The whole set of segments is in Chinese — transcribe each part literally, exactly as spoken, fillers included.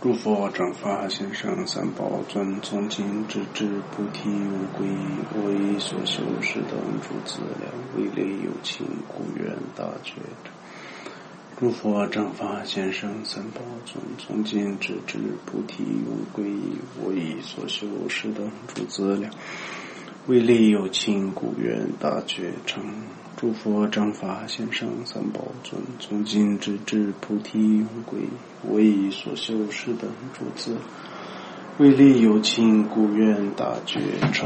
诸佛正法贤圣三宝尊，从今直至菩提无归，为所修是等诸资粮，为类有情，故愿大觉者。诸佛正法贤圣三宝尊，从今直至菩提无归，为所修是等诸资粮，为类有情，故愿大觉成。诸佛正法贤圣三宝尊，从今直至菩提无归，为所修是等诸资，为利有情，故愿大觉成。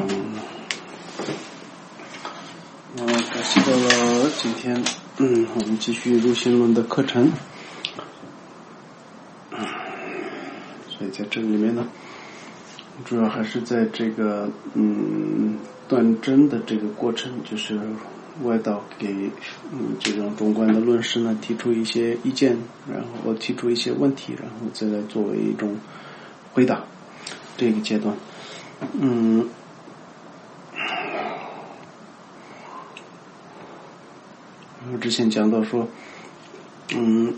啊，感谢到了今天，嗯，我们继续入心论的课程。所以在这里面呢，主要还是在这个嗯断真的这个过程，就是外道给嗯这种中观的论师呢提出一些意见，然后提出一些问题，然后再来作为一种回答。这个阶段，嗯，我之前讲到说，嗯，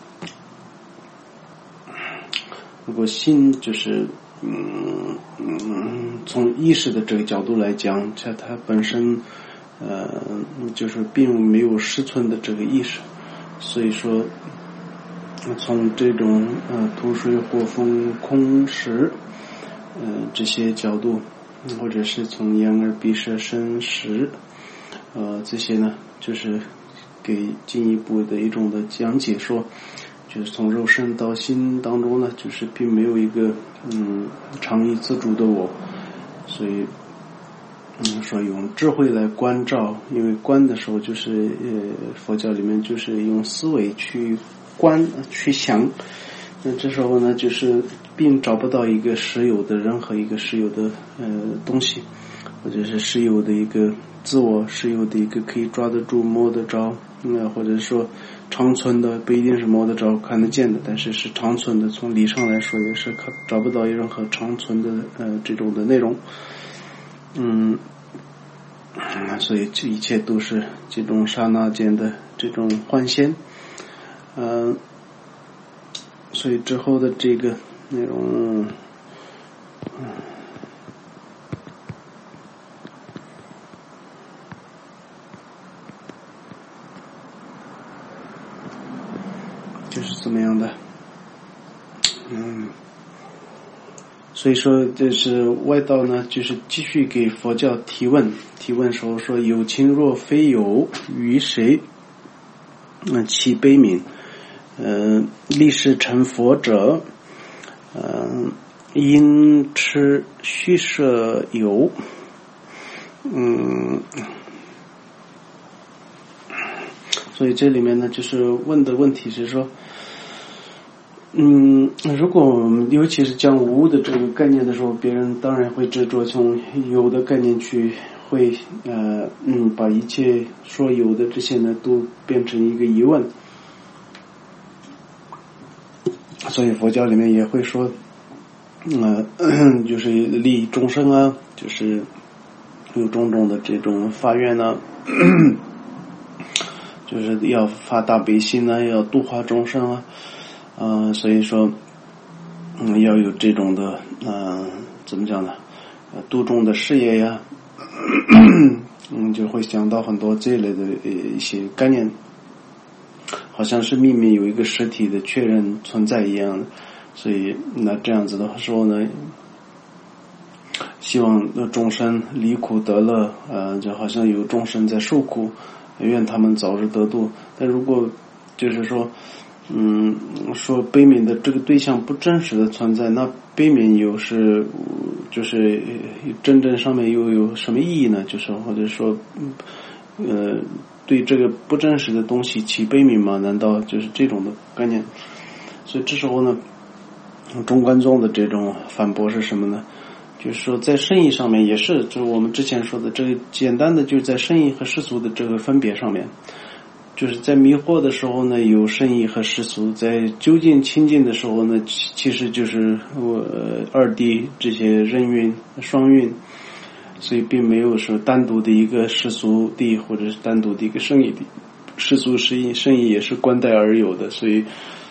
如果心就是嗯嗯从意识的这个角度来讲，它它本身呃，就是并没有实存的这个意识，所以说，从这种呃土水火风空识，呃这些角度，或者是从眼耳鼻舌身识，呃这些呢，就是给进一步的一种的讲解说，就是从肉身到心当中呢，就是并没有一个嗯常意自主的我，所以。嗯，说用智慧来观照，因为观的时候就是呃佛教里面就是用思维去观去想，那这时候呢就是并找不到一个实有的任何一个实有的呃东西，或者是实有的一个自我，实有的一个可以抓得住摸得着，嗯，或者说长存的不一定是摸得着看得见的，但是是长存的，从理上来说也是找不到任何长存的呃这种的内容。嗯，所以这一切都是这种刹那间的这种幻现，嗯、呃，所以之后的这个内容，嗯，就是怎么样的，嗯。所以说这是外道呢，就是继续给佛教提问，提问时候说有情若非有，于谁嗯起悲悯？嗯、呃，立誓成佛者，嗯、呃，因痴虚设有，嗯，所以这里面呢，就是问的问题是说。嗯，如果我们尤其是讲无的这个概念的时候，别人当然会执着从有的概念去，会呃嗯把一切说有的这些呢都变成一个疑问，所以佛教里面也会说，呃就是利益众生啊，就是有种种的这种发愿啊，就是要发大悲心啊，要度化众生啊。呃，所以说，嗯，要有这种的，呃，怎么讲呢？呃，度众的事业呀，嗯，就会想到很多这一类的一些概念，好像是秘密有一个实体的确认存在一样的。所以，那这样子的时候呢，希望众生离苦得乐，呃，就好像有众生在受苦，愿他们早日得度。但如果就是说，嗯，说悲悯的这个对象不真实的存在，那悲悯又是就是真正上面又有什么意义呢？就是或者说，呃，对这个不真实的东西起悲悯吗？难道就是这种的概念？所以这时候呢，中观宗的这种反驳是什么呢？就是说在圣义上面也是，就是我们之前说的这个简单的就是在圣义和世俗的这个分别上面。就是在迷惑的时候呢，有圣义和世俗；在究竟清净的时候呢，其实就是呃二谛这些任运、双运，所以并没有说单独的一个世俗谛或者是单独的一个圣义谛。世俗圣义圣义也是观待而有的，所以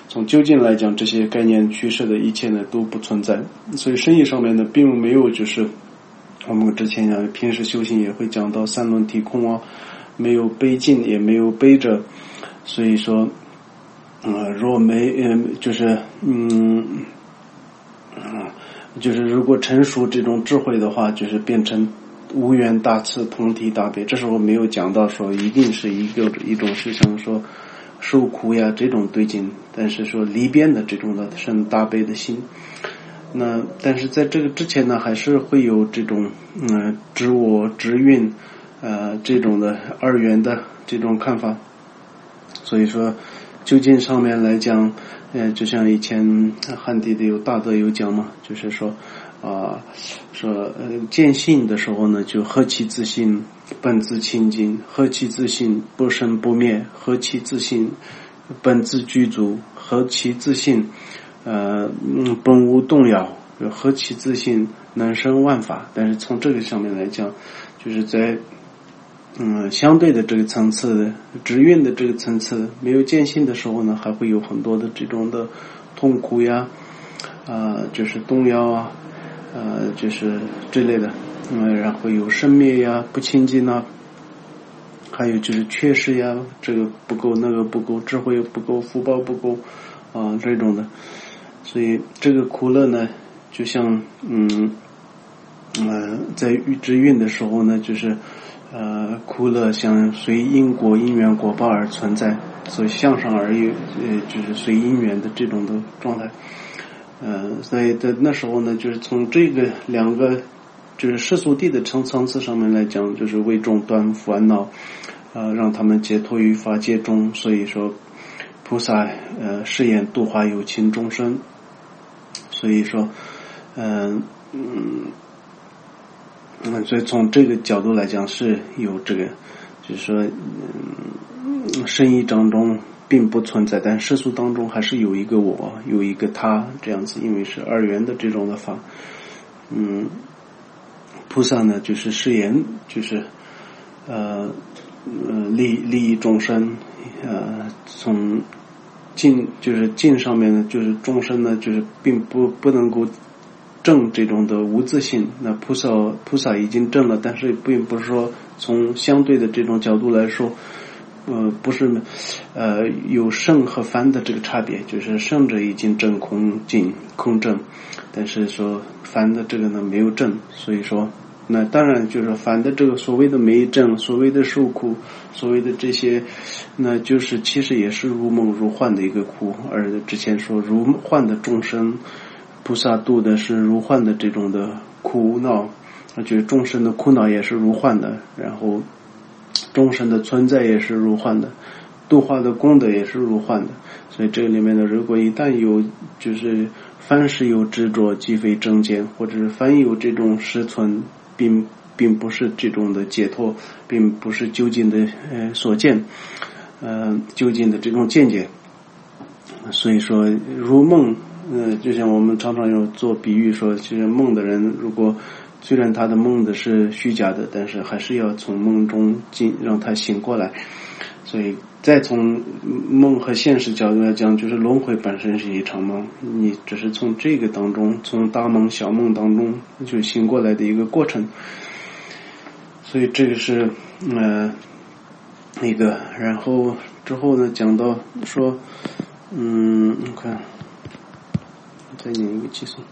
从究竟来讲，这些概念趋势的一切呢都不存在。所以生意上面呢，并没有就是我们之前讲平时修行也会讲到三轮体空啊，没有背进也没有背着，所以说呃若没呃就是嗯啊就是如果成熟这种智慧的话，就是变成无缘大慈同体大悲。这时候没有讲到说一定是一个一种事情说受苦呀这种对境，但是说离边的这种的生大悲的心。那但是在这个之前呢，还是会有这种嗯知我知运呃这种的二元的这种看法。所以说究竟上面来讲，呃就像以前汉地的有大德有讲嘛，就是说啊、呃、说呃见性的时候呢，就何其自性本自清净，何其自性不生不灭，何其自性本自具足，何其自性呃本无动摇，何其自性能生万法。但是从这个上面来讲，就是在嗯相对的这个层次的直运的这个层次没有见性的时候呢，还会有很多的这种的痛苦呀啊、呃、就是动摇啊呃就是这类的，嗯然后有生灭呀不清净啊，还有就是缺失呀，这个不够那个不够，智慧不够，福报不够啊、呃、这种的。所以这个苦乐呢，就像嗯呃在知运的时候呢，就是呃苦乐像随因果因缘果报而存在，所以向上而有呃就是随因缘的这种的状态。呃所以在那时候呢，就是从这个两个就是世俗谛的层层次上面来讲，就是为众断烦恼呃让他们解脱于法界中。所以说菩萨呃誓言度化有情众生。所以说嗯嗯嗯所以从这个角度来讲是有这个就是说嗯生意当中并不存在，但世俗当中还是有一个我有一个他这样子，因为是二元的这种的法。嗯菩萨呢就是誓言就是呃呃利利益众生，呃从境就是境上面呢，就是众生呢就是并不不能够证这种的无自性。那菩萨菩萨已经证了，但是并不是说从相对的这种角度来说呃不是呃有圣和凡的这个差别，就是圣者已经证空净空正，但是说凡的这个呢没有证。所以说那当然就是凡的这个所谓的没证，所谓的受苦，所谓的这些，那就是其实也是如梦如幻的一个苦。而之前说如幻的众生，菩萨度的是如幻的这种的苦恼，就是众生的苦恼也是如幻的，然后众生的存在也是如幻的，度化的功德也是如幻的。所以这个里面呢，如果一旦有就是凡是有执着即非正见，或者是凡有这种实存，并并不是这种的解脱，并不是究竟的呃所见呃究竟的这种见解。所以说如梦呃就像我们常常有做比喻说，其实梦的人如果虽然他的梦的是虚假的，但是还是要从梦中进让他醒过来。所以再从梦和现实角度来讲，就是轮回本身是一场梦，你只是从这个当中，从大梦小梦当中就醒过来的一个过程。所以这个是呃一个，然后之后呢讲到说嗯你看再念一个寄送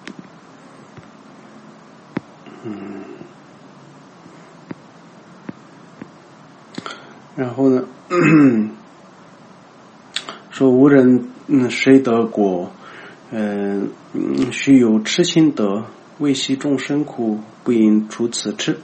嗯然后呢说无人嗯谁得果嗯须有痴心得，为息众生苦，不应除此痴。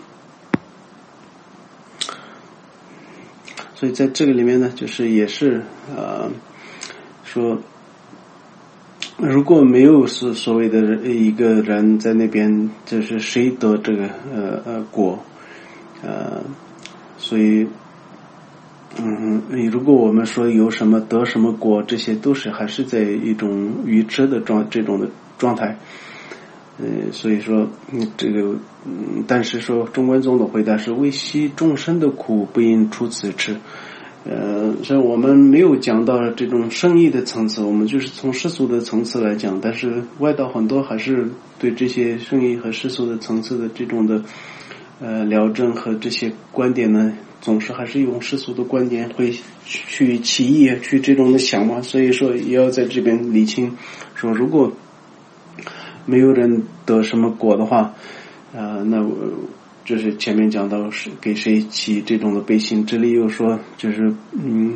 所以在这个里面呢，就是也是呃说如果没有是所谓的一个人在那边，就是谁得这个呃呃果呃所以嗯，如果我们说有什么得什么果，这些都是还是在一种愚痴的状这种的状态。呃，所以说嗯这个嗯，但是说中观宗的回答是为息众生的苦，不应除此痴。 呃，所以我们没有讲到这种圣意的层次，我们就是从世俗的层次来讲，但是外道很多还是对这些圣意和世俗的层次的这种的呃聊证和这些观点呢，总是还是用世俗的观点会去起义去这种的想嘛，所以说也要在这边理清，说如果没有人得什么果的话，呃，那就是前面讲到是给谁起这种的背信，这里又说就是嗯，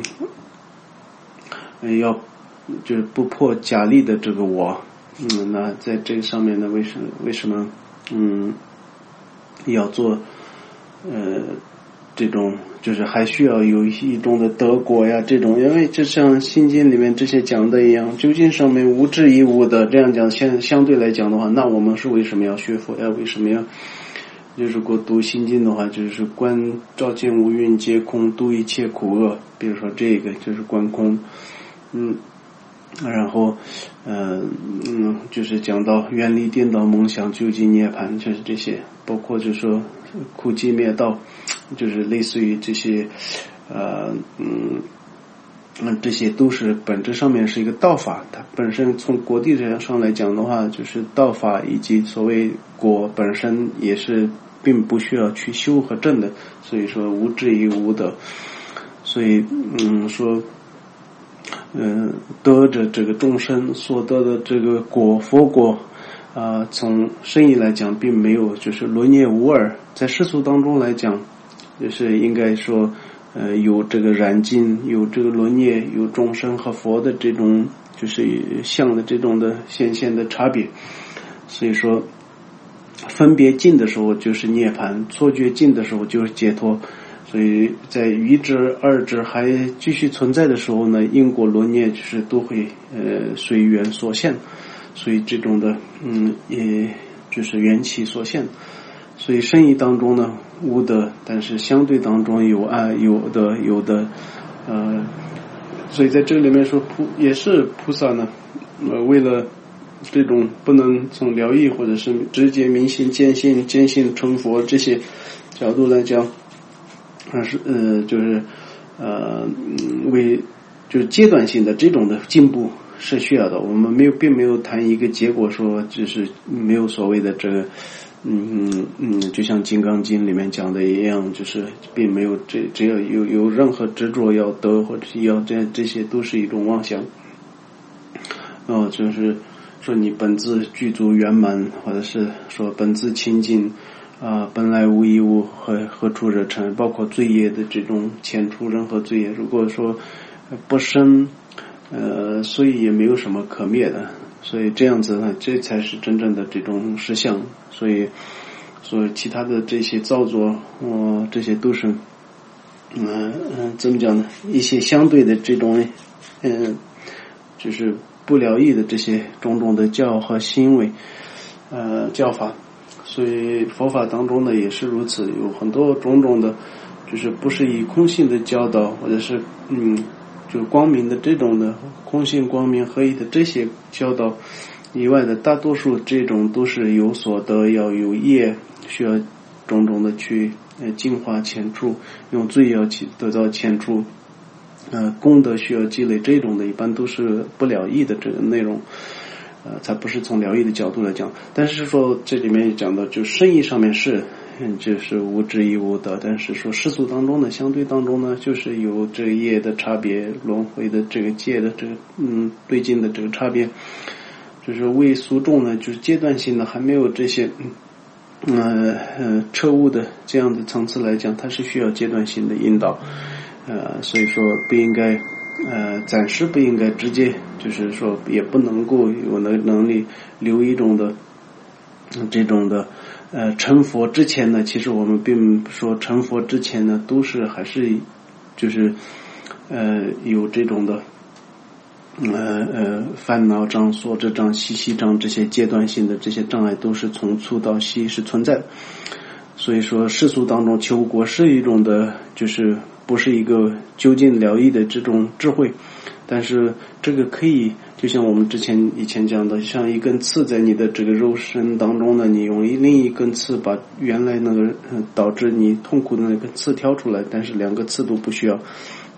要就是不破假立的这个我，嗯，那在这个上面呢，为什么为什么嗯要做呃这种就是还需要有一种的得果呀这种，因为就像心经里面这些讲的一样，究竟上面无质疑无的这样讲，相相对来讲的话，那我们是为什么要学佛呀？为什么要就如果读心经的话，就是观照见五蕴皆空，度一切苦厄。比如说这个就是观空，嗯，然后，呃，嗯，就是讲到远离颠倒梦想，究竟涅槃，就是这些，包括就是说苦集灭道，就是类似于这些，呃，嗯。嗯，这些都是本质上面是一个道法，它本身从果地上来讲的话，就是道法以及所谓果本身也是并不需要去修和证的，所以说无质疑无得，所以嗯说，嗯、呃、得着这个众生所得的这个果佛果啊、呃，从深义来讲并没有就是轮业无二，在世俗当中来讲，就是应该说。呃，有这个染尽，有这个轮业，有众生和佛的这种就是相的这种的显现的差别，所以说分别尽的时候就是涅槃，错觉尽的时候就是解脱，所以在一执二执还继续存在的时候呢，因果轮业就是都会呃随缘所现，所以这种的嗯也就是缘起所现。所以深义当中呢无得，但是相对当中有爱有的有的呃，所以在这里面说菩也是菩萨呢呃为了这种不能从了义或者是直接明心见性见性成佛这些角度来讲，还是呃就是呃为就是阶段性的这种的进步是需要的，我们没有并没有谈一个结果说就是没有所谓的这个嗯嗯嗯，就像《金刚经》里面讲的一样，就是并没有这只要有有任何执着要得或者是要这这些都是一种妄想。哦，就是说你本自具足圆满，或者是说本自清净啊、呃，本来无一物，何何处惹尘？包括罪业的这种遣除任何罪业，如果说不生，呃，所以也没有什么可灭的。所以这样子呢，这才是真正的这种实相。所以，所以其他的这些造作，哦，这些都是，嗯、呃、嗯，怎么讲呢？一些相对的这种，嗯、呃，就是不了义的这些种种的教和行为，呃，教法。所以佛法当中呢也是如此，有很多种种的，就是不是以空性的教导，或者是嗯。就是光明的这种的空性光明合一的这些教导以外的，大多数这种都是有所得，要有业，需要种种的去呃净化遣除，用罪要去得到遣除，呃功德需要积累，这种的一般都是不了义的这个内容，呃才不是从了义的角度来讲。但是说这里面讲到就深义上面是嗯，就是无质疑无得，但是说世俗当中呢，相对当中呢，就是有这个业的差别，轮回的这个界的这个嗯对境的这个差别，就是为俗众呢，就是阶段性的还没有这些嗯呃呃彻悟的这样的层次来讲，它是需要阶段性的引导，呃，所以说不应该呃暂时不应该直接，就是说也不能够有那能力留一种的、嗯、这种的。呃，成佛之前呢，其实我们并说成佛之前呢，都是还是就是呃有这种的呃呃烦恼障、所知障、习习障这些阶段性的这些障碍，都是从粗到细是存在的。所以说世俗当中求果是一种的，就是不是一个究竟了义的这种智慧，但是这个可以。就像我们之前以前讲的，像一根刺在你的这个肉身当中呢，你用另一根刺把原来那个、呃、导致你痛苦的那根刺挑出来，但是两个刺都不需要，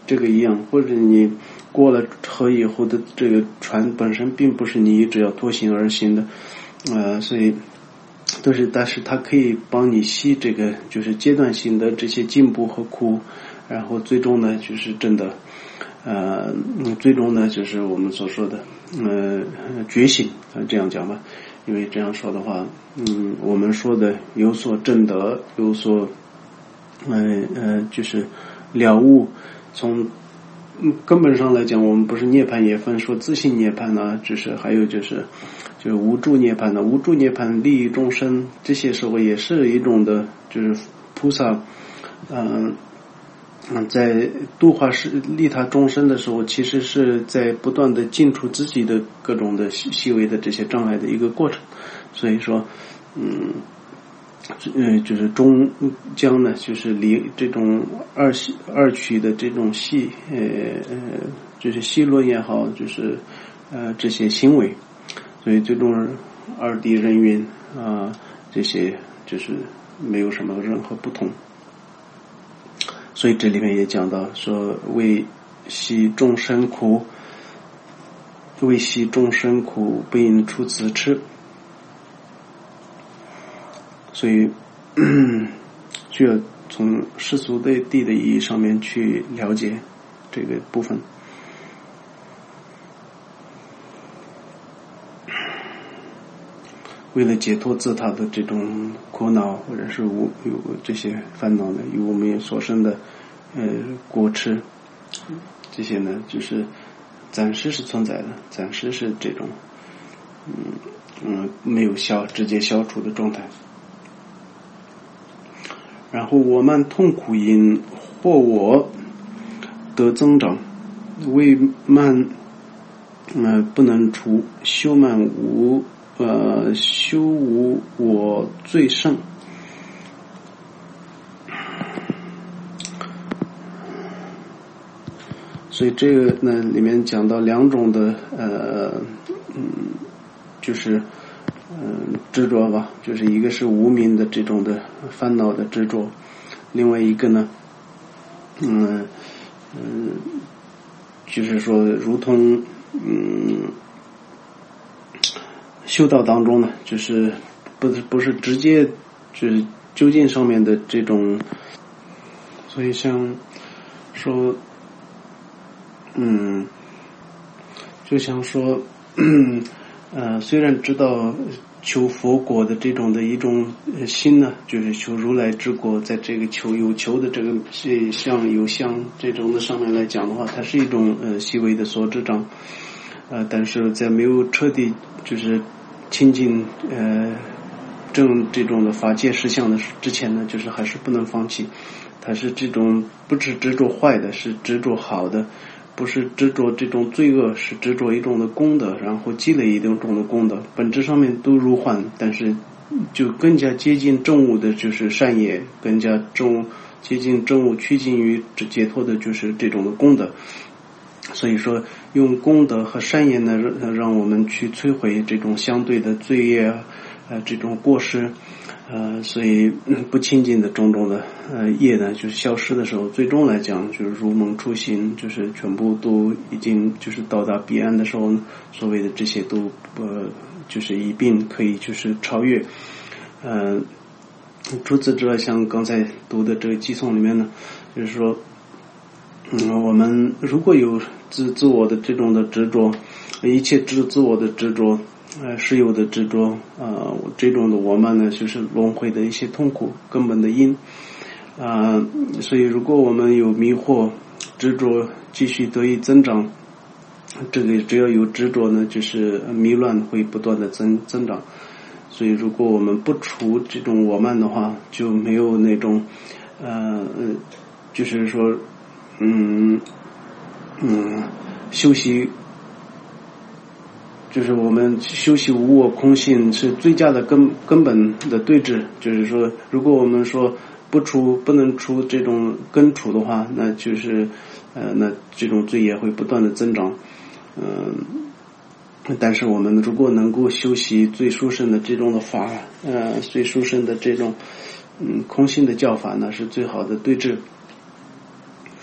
这个一样，或者你过了河以后的这个船本身并不是你一直要脱行而行的，呃，所以都是，但是它可以帮你吸这个就是阶段性的这些进步和苦，然后最终呢就是真的，呃，最终呢就是我们所说的呃觉醒，这样讲吧，因为这样说的话，嗯，我们说的有所证得，有所呃呃就是了悟，从根本上来讲，我们不是涅槃也分说自性涅槃呢，只是还有就是就是无助涅槃的，无助涅槃利益众生，这些时候也是一种的，就是菩萨，嗯、呃、嗯，在度化是利他众生的时候，其实是在不断的尽除自己的各种的细细微的这些障碍的一个过程，所以说，嗯。呃，就是终将呢，就是离这种二系二曲的这种戏，呃呃，就是戏论也好，就是呃这些行为，所以最终二谛人云啊、呃，这些就是没有什么任何不同。所以这里面也讲到说，为息众生苦，为息众生苦，不应出此痴。所以需要从世俗对谛的意义上面去了解这个部分。为了解脱自他的这种苦恼或者是无有这些烦恼呢，与我们所生的呃过痴，这些呢就是暂时是存在的，暂时是这种嗯嗯没有消直接消除的状态。然后我慢痛苦因或我得增长，为慢呃不能除，修慢无呃修无我最胜。所以这个呢里面讲到两种的呃嗯就是嗯，执着吧，就是一个是无明的这种的烦恼的执着，另外一个呢，嗯嗯，就是说如同嗯修道当中呢，就是不是不是直接就是究竟上面的这种，所以像说嗯，就像说嗯。呃，虽然知道求佛果的这种的一种心呢，就是求如来之果，在这个求有求的这个相有相这种的上面来讲的话，它是一种呃细微的所知障，呃，但是在没有彻底就是亲近呃正这种的法界实相的之前呢，就是还是不能放弃，它是这种不是执着坏的，是执着好的。不是执着这种罪恶，是执着一种的功德，然后积累一种的功德，本质上面都如幻，但是就更加接近正悟的就是善业，更加正接近正悟趋近于解脱的就是这种的功德。所以说用功德和善业呢，让我们去摧毁这种相对的罪业啊，呃这种过失，呃所以不清净的种种的呃业呢就是消失的时候，最终来讲就是如梦初醒，就是全部都已经就是到达彼岸的时候，所谓的这些都呃就是一并可以就是超越。呃除此之外，像刚才读的这个偈颂里面呢，就是说嗯，我们如果有自自我的这种的执着，一切自自我的执着，呃，实有的执着，呃，这种的我们呢，就是轮回的一些痛苦根本的因，啊、呃，所以如果我们有迷惑、执着继续得以增长，这个只要有执着呢，就是迷乱会不断的增增长，所以如果我们不除这种我慢的话，就没有那种，呃，就是说。嗯嗯，修习就是我们修习无我空性是最佳的根根本的对治。就是说，如果我们说不除不能除这种根除的话，那就是呃那这种罪业会不断的增长。嗯、呃，但是我们如果能够修习最殊胜的这种的法，呃最殊胜的这种嗯空性的教法呢，是最好的对治。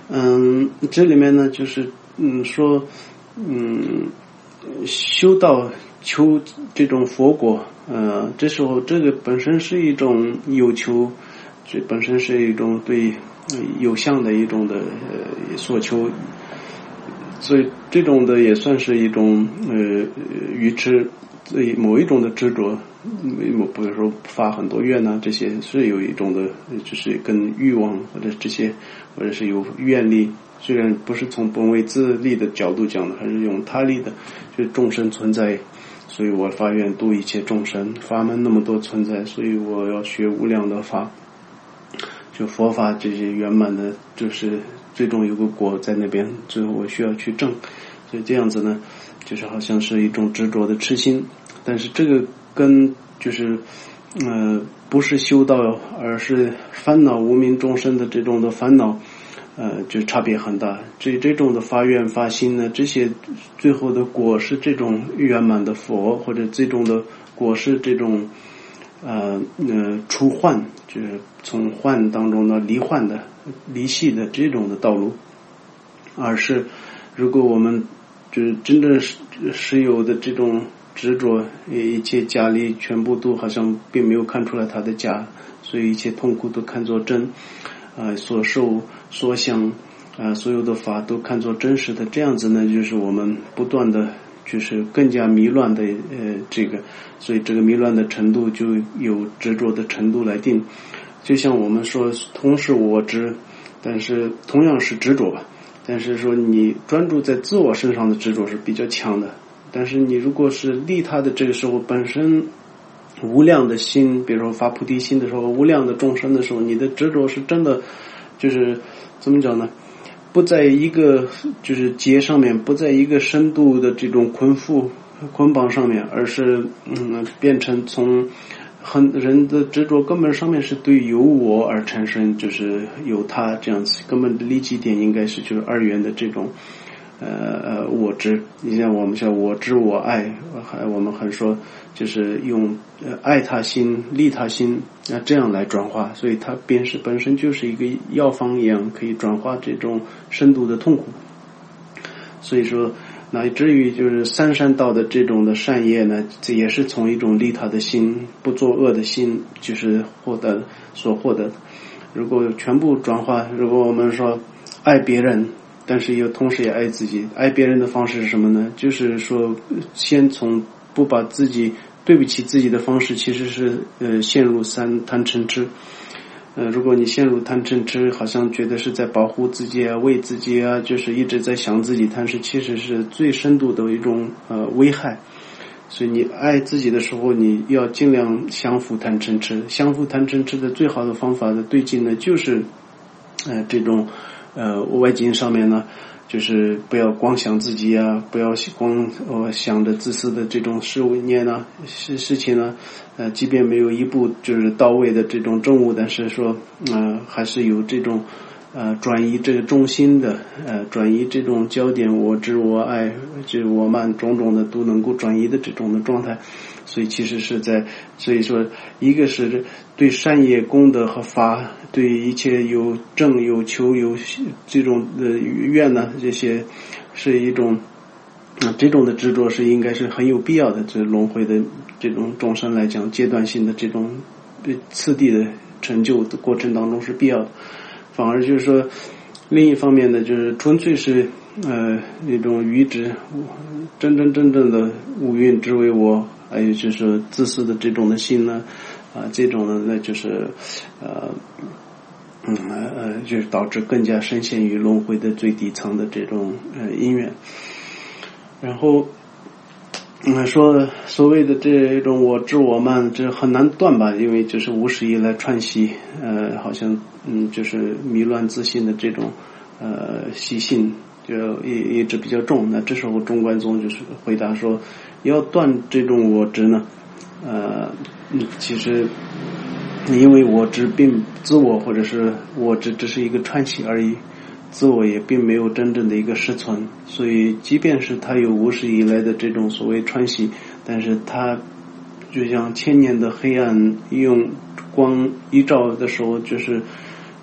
嗯，这里面呢就是嗯说嗯修道求这种佛果，呃，这时候这个本身是一种有求，这本身是一种对有相的一种的呃所求，所以这种的也算是一种呃愚痴，对某一种的执着，比如说发很多愿呐，这些是有一种的，就是跟欲望或者这些，或者是有愿力。虽然不是从本位自利的角度讲的，还是用他力的，就是众生存在，所以我发愿度一切众生，法门那么多存在，所以我要学无量的法，就佛法这些圆满的，就是最终有个果在那边，最后我需要去证，所以这样子呢，就是好像是一种执着的痴心，但是这个跟就是呃不是修道，而是烦恼无明众生的这种的烦恼。呃，就差别很大。这这种的发愿发心呢，这些最后的果是这种圆满的佛，或者这种的果是这种呃呃除幻，就是从幻当中呢离幻的离系的这种的道路。而是如果我们就是真正是是有的这种执着，一切假理全部都好像并没有看出来它的假，所以一切痛苦都看作真。呃，所受所想，呃，所有的法都看作真实的，这样子呢，就是我们不断的，就是更加迷乱的，呃，这个，所以这个迷乱的程度就有执着的程度来定。就像我们说，同是我执，但是同样是执着吧，但是说你专注在自我身上的执着是比较强的，但是你如果是利他的这个时候本身。无量的心，比如说发菩提心的时候，无量的众生的时候，你的执着是真的，就是怎么讲呢？不在一个就是结上面，不在一个深度的这种捆缚捆绑上面，而是嗯变成从很人的执着根本上面是对有我而产生，就是有他这样子，根本的立基点应该是就是二元的这种。呃呃，我执，你像我们叫我执我爱，还我们很说就是用呃爱他心、利他心啊这样来转化，所以它便是本身就是一个药方一样，可以转化这种深度的痛苦。所以说，乃至于就是三善道的这种的善业呢，这也是从一种利他的心、不作恶的心，就是获得所获得的。如果全部转化，如果我们说爱别人。但是又同时也爱自己，爱别人的方式是什么呢？就是说，先从不把自己对不起自己的方式，其实是呃陷入三贪嗔痴。呃，如果你陷入贪嗔痴，好像觉得是在保护自己啊、为自己啊，就是一直在想自己，但是其实是最深度的一种呃危害。所以你爱自己的时候，你要尽量降服贪嗔痴。降服贪嗔痴的最好的方法的对境呢，就是呃这种。呃，外境上面呢，就是不要光想自己啊，不要光呃想着自私的这种事物念呢事事情呢，呃，即便没有一步就是到位的这种证悟，但是说呃还是有这种呃转移这个重心的，呃转移这种焦点，我知我爱，这我慢种种的都能够转移的这种的状态。所以其实是在，所以说一个是对善业功德和法，对一切有正有求有这种的愿呢，这些是一种啊这种的执着是应该是很有必要的。这轮回的这种众生来讲，阶段性的这种次第的成就的过程当中是必要的。反而就是说，另一方面呢，就是纯粹是呃那种愚执，真真正正的五蕴之为我。还有就是自私的这种的心呢，啊，这种呢，那就是呃，嗯呃，就是导致更加深陷于轮回的最底层的这种呃因缘。然后，嗯，说所谓的这种我知我慢，这很难断吧，因为就是无始以来串习，呃，好像嗯，就是迷乱自信的这种呃习性。就一一直比较重，那这时候中观宗就是回答说，要断这种我执呢，呃，其实因为我执并自我或者是我执只是一个串习而已，自我也并没有真正的一个实存，所以即便是他有无始以来的这种所谓串习，但是他就像千年的黑暗用光一照的时候，就是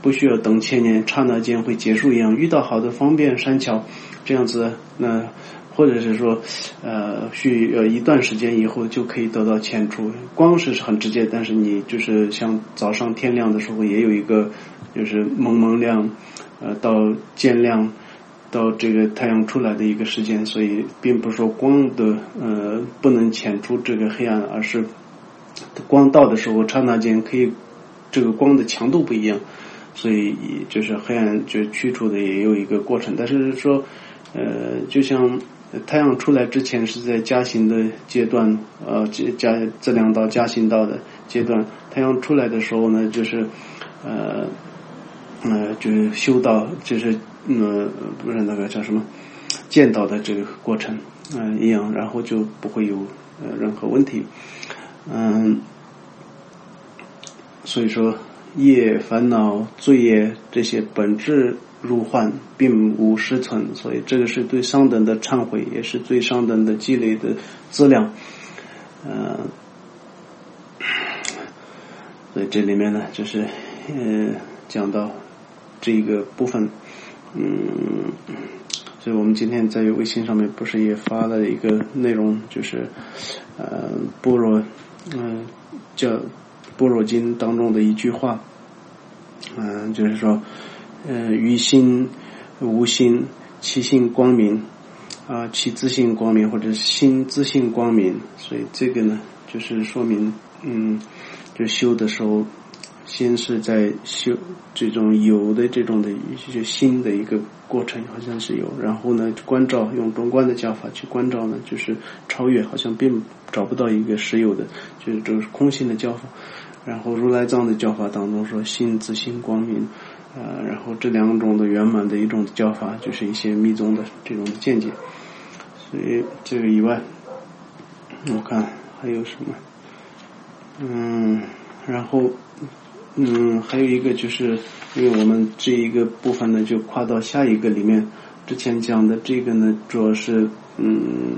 不需要等千年，刹那间会结束一样。遇到好的方便善巧，这样子，那或者是说，呃，需要一段时间以后就可以得到前出。光是很直接，但是你就是像早上天亮的时候，也有一个就是蒙蒙亮，呃，到渐亮。到这个太阳出来的一个时间，所以并不是说光的呃不能遣出这个黑暗，而是光到的时候刹那间可以这个光的强度不一样，所以就是黑暗就驱除的也有一个过程。但是说呃就像太阳出来之前是在加行的阶段，呃加这两道加行道的阶段，太阳出来的时候呢，就是呃呃就是修道，就是呃不是那个叫什么见到的这个过程嗯、呃、一样，然后就不会有呃任何问题。嗯，所以说业烦恼罪业这些本质如幻，并无实存，所以这个是对上等的忏悔，也是最上等的积累的资粮。呃所以这里面呢就是呃讲到这个部分。嗯，所以我们今天在微信上面不是也发了一个内容，就是呃般若嗯、呃、叫般若经当中的一句话，嗯、呃、就是说呃于心无心，其性光明啊、呃，其自性光明，或者是心自性光明。所以这个呢就是说明嗯就修的时候，先是在修这种有的这种的就心的一个过程，好像是有，然后呢观照，用中观的教法去观照呢，就是超越，好像并找不到一个实有的，就是这是空性的教法。然后如来藏的教法当中说心自性光明，呃，然后这两种的圆满的一种教法，就是一些密宗的这种的见解。所以这个以外，我看还有什么，嗯，然后。嗯，还有一个就是因为我们这一个部分呢就跨到下一个里面，之前讲的这个呢主要是嗯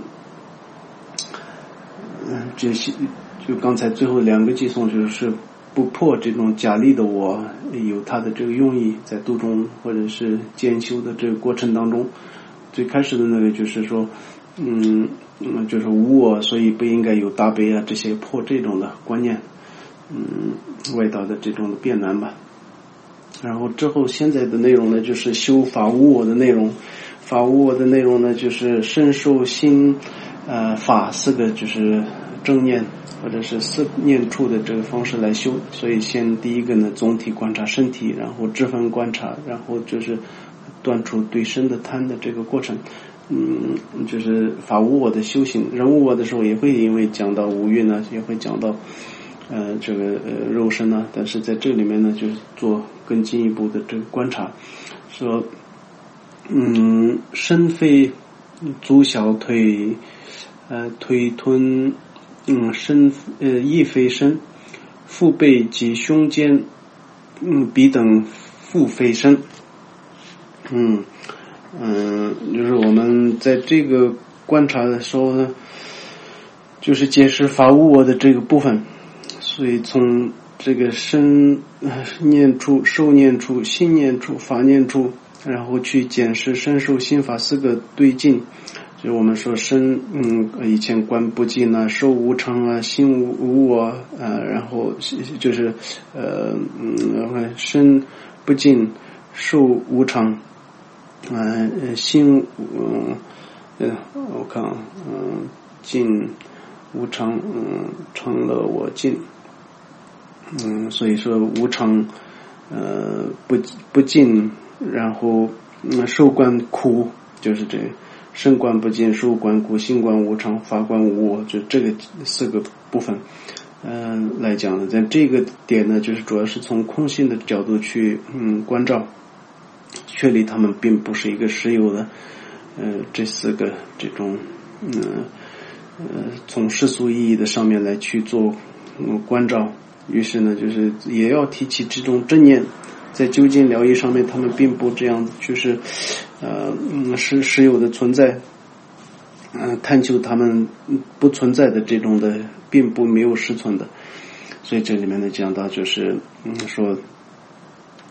嗯这些就刚才最后两个寄送就是不破这种假立的我，有它的这个用意，在度中或者是渐修的这个过程当中，最开始的那个就是说嗯嗯就是无我，所以不应该有大悲啊，这些破这种的观念，嗯，外道的这种的变难吧。然后之后现在的内容呢，就是修法无我的内容。法无我的内容呢，就是身受心呃法四个就是正念或者是四念处的这个方式来修。所以先第一个呢，总体观察身体，然后支分观察，然后就是断除对身的贪的这个过程。嗯，就是法无我的修行。人无我的时候也会因为讲到五蕴呢，也会讲到呃，这个呃肉身呢，但是在这里面呢，就是做更进一步的这个观察，说，嗯，身非足小腿，呃，腿臀，嗯，身呃亦非身，腹背及胸肩，嗯，鼻等腹非身，嗯嗯，就是我们在这个观察的时候呢，就是解释法无我的这个部分。所以从这个身念处、受念处、心念处、法念处，然后去检视身受心法四个对境。就是我们说身，嗯，以前观不净啊，受无常啊，心无无我啊，然后就是呃嗯身不净，受无常，呃心嗯呃我看嗯净无常嗯成了我净。嗯，所以说无常，呃，不不净，然后嗯，受观苦，就是这身观不净，受观苦，心观无常，法观无我，就这个四个部分，嗯、呃，来讲呢，在这个点呢，就是主要是从空性的角度去嗯关照，确立他们并不是一个实有的，呃，这四个这种嗯呃从世俗意义的上面来去做嗯关照。于是呢，就是也要提起这种正念，在究竟疗愈上面，他们并不这样，就是呃，嗯，实实有的存在，嗯、呃，探求他们不存在的这种的，并不没有实存的。所以这里面呢讲到就是，嗯，说，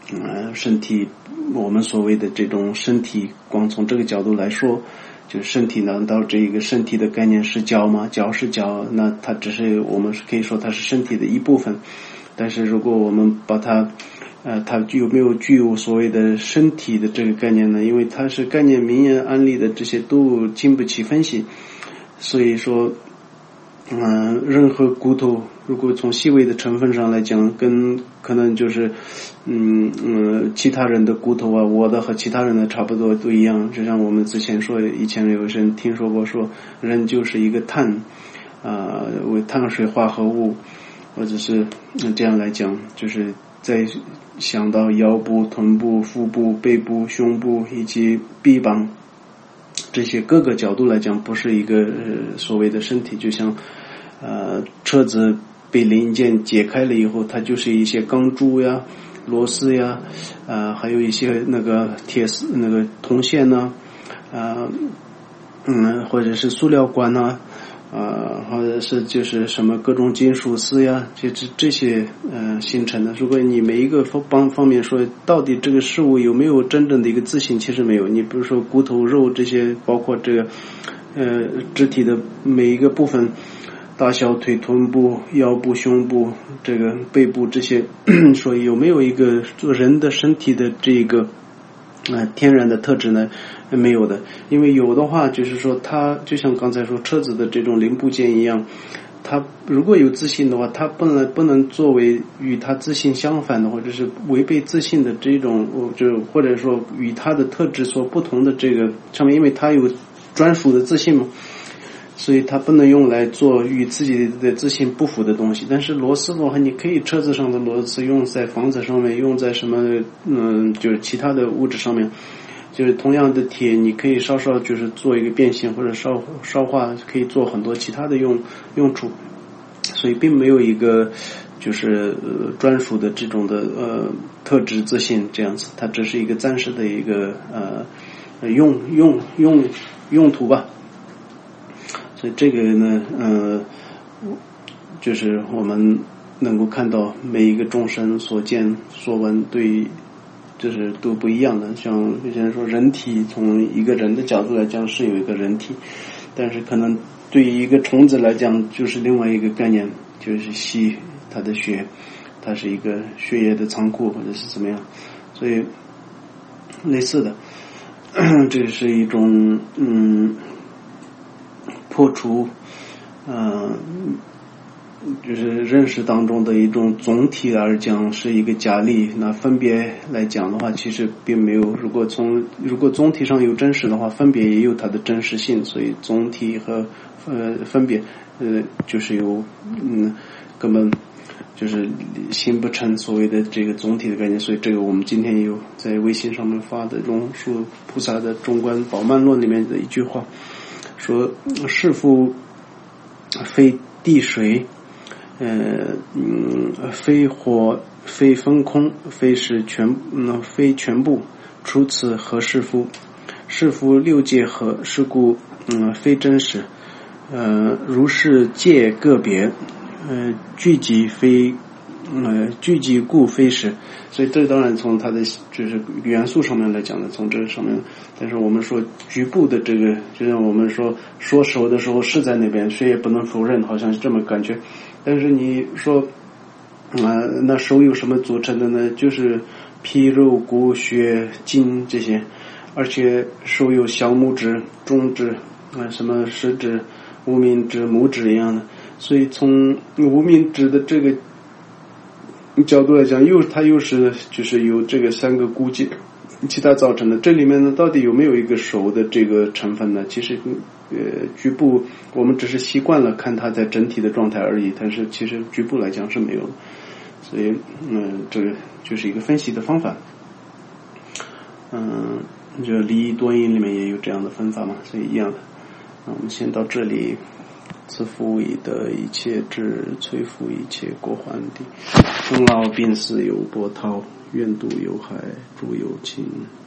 呃，身体，我们所谓的这种身体，光从这个角度来说，就是身体，难道这一个身体的概念是脚吗？脚是脚，那它只是我们可以说它是身体的一部分。但是如果我们把它，呃，它有没有具有所谓的身体的这个概念呢？因为它是概念、名言、案例的这些都经不起分析，所以说，嗯、呃，任何骨头，如果从细微的成分上来讲，跟可能就是，嗯嗯，其他人的骨头啊，我的和其他人的差不多都一样。就像我们之前说，以前有人听说过说，人就是一个碳，啊、呃，为碳水化合物。或者是这样来讲，就是在想到腰部、臀部、腹部、背部、胸部以及臂膀这些各个角度来讲，不是一个、呃、所谓的身体。就像呃车子被零件解开了以后，它就是一些钢珠呀、螺丝呀，呃还有一些那个铁丝、那个铜线呢，啊 嗯, 嗯或者是塑料管呢。啊，或者是就是什么各种金属丝呀，这这这些呃形成的。如果你每一个方方面说，到底这个事物有没有真正的一个自信，其实没有。你比如说骨头、肉这些，包括这个呃肢体的每一个部分，大小腿、臀部、腰部、胸部、这个背部这些，说有没有一个做人的身体的这个呃天然的特质呢？没有的。因为有的话就是说它就像刚才说车子的这种零部件一样，它如果有自信的话，它不能不能作为与它自信相反的或者是违背自信的这种，就或者说与它的特质所不同的这个上面，因为它有专属的自信嘛，所以它不能用来做与自己的自信不符的东西。但是螺丝的话，你可以车子上的螺丝用在房子上面，用在什么嗯，就是其他的物质上面。就是同样的铁，你可以稍稍就是做一个变形，或者烧烧化，可以做很多其他的用用处。所以并没有一个就是呃专属的这种的呃特质自信这样子，它只是一个暂时的一个呃用用用用途吧。所以这个呢，呃，就是我们能够看到每一个众生所见所闻对。就是都不一样的。像有些人说人体，从一个人的角度来讲是有一个人体，但是可能对于一个虫子来讲就是另外一个概念，就是吸它的血，它是一个血液的仓库或者是怎么样。所以类似的，这是一种嗯破除嗯。呃就是认识当中的一种总体来讲是一个假立，那分别来讲的话，其实并没有。如果从如果总体上有真实的话，分别也有它的真实性。所以总体和呃分别呃就是有嗯根本就是形不成所谓的这个总体的概念。所以这个我们今天也有在微信上面发的龙树菩萨的中观宝鬘论里面的一句话，说是复非地水。呃嗯，非火，非分空，非是全，嗯，非全部。除此何是夫？是夫六界合，是故，嗯，非真实。呃，如是界个别，呃，聚集非，呃，聚集故非实。所以这当然从它的就是元素上面来讲的，从这上面。但是我们说局部的这个，就像我们说说手的时候是在那边，谁也不能否认，好像是这么感觉。但是你说啊、呃，那手有什么组成的呢？就是皮肉骨血筋这些，而且手有小拇指、中指啊、呃，什么食指、无名指、拇指一样的。所以从无名指的这个角度来讲，又它又是就是由这个三个骨节其他造成的。这里面呢，到底有没有一个手的这个成分呢？其实呃，局部我们只是习惯了看它在整体的状态而已，但是其实局部来讲是没有的。所以嗯、呃，这个就是一个分析的方法。嗯，这离异多因里面也有这样的分法嘛，所以一样的。那我们先到这里。自负以得一切智，摧伏一切过患地。生老病死有波涛，愿度有海，诸有情。